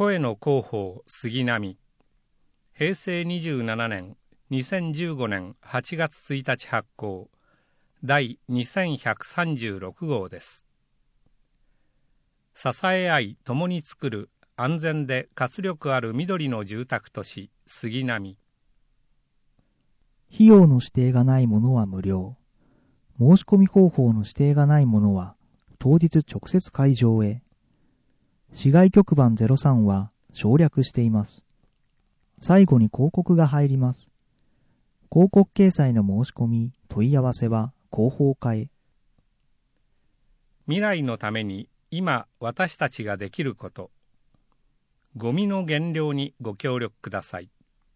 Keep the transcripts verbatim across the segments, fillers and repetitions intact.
声の広報杉並。平成にじゅうななねんにせんじゅうごねんはちがつついたち発行第にせんひゃくさんじゅうろくごうです。支え合い共に作る安全で活力ある緑の住宅都市杉並。 費用の指定がないものは無料。申し込み方法の指定がないものは当日直接会場へ。市外局番ゼロさんは省略しています。最後に広告が入ります。広告掲載の申し込み、問い合わせは広報課へ。 未来のために今私たちができること。ゴミの減量にご協力ください。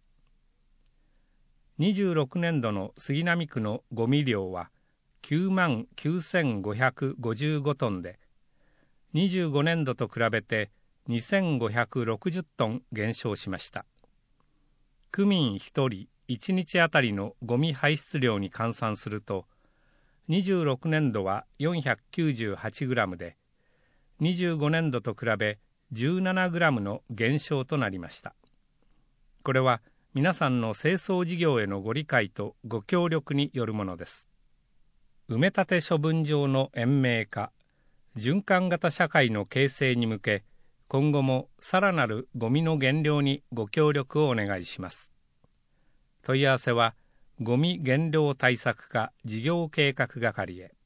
にじゅうろくねんどの杉並区のゴミ量はきゅうまんきゅうせんごひゃくごじゅうごトンで、にじゅうごねんどと比べてにせんごひゃくろくじゅっトン減少しました。区民ひとりいちにちあたりのゴミ排出量に換算すると、にじゅうろくねんどは よんひゃくきゅうじゅうはちグラム で、にじゅうごねんどと比べ じゅうななグラム の減少となりました。これは皆さんの清掃事業へのご理解とご協力によるものです。埋め立て処分場の延命化、循環型社会の形成に向け、今後もさらなるゴミの減量にご協力をお願いします。問い合わせは、ゴミ減量対策課事業計画係へ。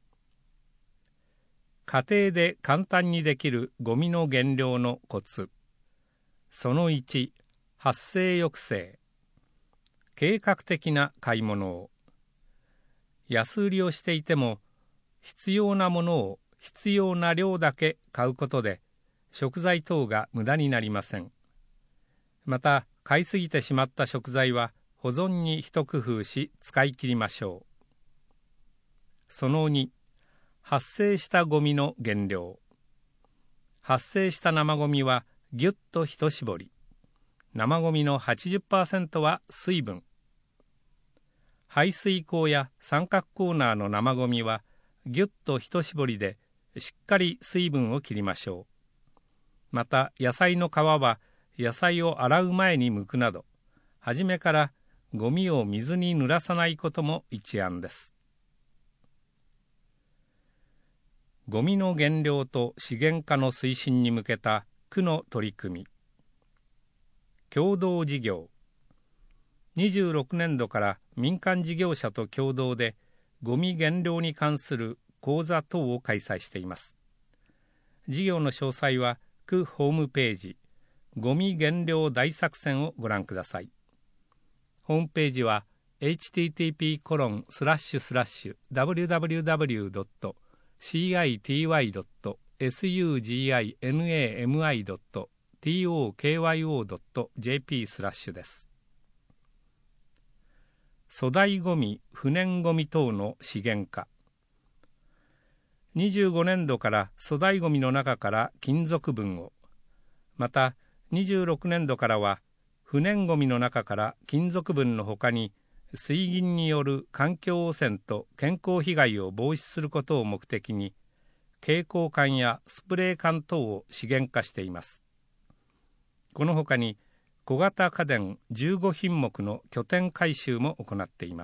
家庭で簡単にできるゴミの減量のコツ。そのいち、発生抑制。計画的な買い物を。安売りをしていても、必要なものを必要な量だけ買うことで、食材等が無駄になりません。また、買いすぎてしまった食材は保存に一工夫し使い切りましょう。そのに、発生したゴミの減量。発生した生ゴミはぎゅっと一絞り。生ゴミの はちじゅっパーセント は水分。排水口や三角コーナーの生ゴミはぎゅっと一絞りでしっかり水分を切りましょう。また野菜の皮は野菜を洗う前に剥くなど、初めからゴミを水に濡らさないことも一案です。ゴミの減量と資源化の推進に向けた区の取り組み。共同事業。にじゅうろくねんどから民間事業者と共同でゴミ減量に関する講座等を開催しています。事業の詳細は区ホームページ、ゴミ減量大作戦をご覧ください。ホームページは エイチティーティーピーコロンスラッシュスラッシュダブリューダブリューダブリュードットシーアイティーワイドットエスユージーアイエヌエーエムアイドットティーオーケーワイオードットジェーピー スラッシュです。粗大ゴミ、不燃ゴミ等の資源化。にじゅうごねんどから粗大ゴミの中から金属分を、またにじゅうろくねんどからは不燃ゴミの中から金属分のほかに水銀による環境汚染と健康被害を防止することを目的に蛍光管やスプレー缶等を資源化しています。このほかに小型家電じゅうごひんもくの拠点回収も行っています。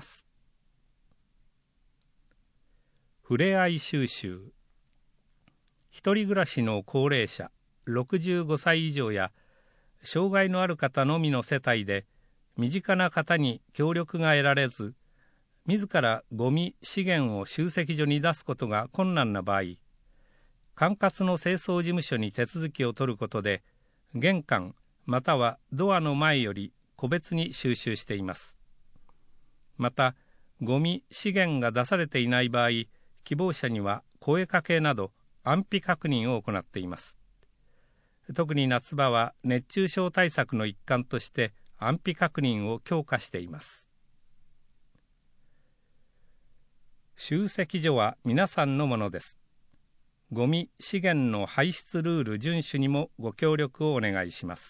ふれあい収集。一人暮らしの高齢者、ろくじゅうごさい以上や障害のある方のみの世帯で身近な方に協力が得られず、自らゴミ資源を集積所に出すことが困難な場合、管轄の清掃事務所に手続きを取ることで、玄関またはドアの前より個別に収集しています。また、ゴミ資源が出されていない場合、希望者には声かけなど安否確認を行っています。特に夏場は熱中症対策の一環として安否確認を強化しています。集積所は皆さんのものです。ゴミ資源の排出ルール遵守にもご協力をお願いします。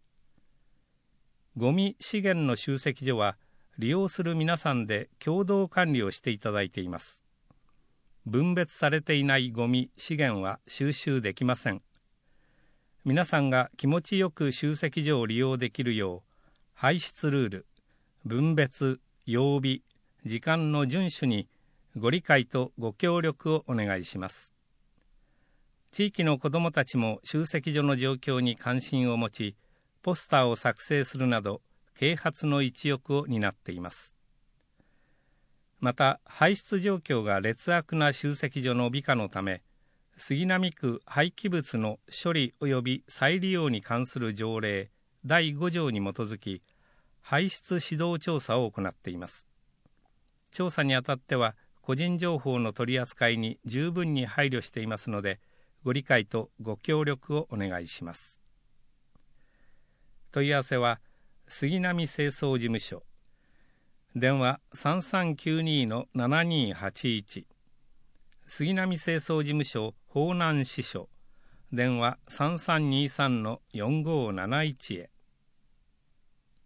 ゴミ資源の集積所は利用する皆さんで共同管理をしていただいています。分別されていないゴミ資源は収集できません。 皆さんが気持ちよく集積所を利用できるよう、排出ルール、分別、曜日、時間の遵守にご理解とご協力をお願いします。地域の子どもたちも集積所の状況に関心を持ち、ポスターを作成するなど、啓発の一翼を担っています。また、排出状況が劣悪な集積所の美化のため、杉並区廃棄物の処理及び再利用に関する条例だいご条に基づき、排出指導調査を行っています。調査にあたっては、個人情報の取り扱いに十分に配慮していますので、ご理解とご協力をお願いします。問い合わせは、杉並清掃事務所、電話 さんさんきゅうに のななにーはちいち、杉並清掃事務所方南支所、電話 さんさんにさん のよんごーなないちへ。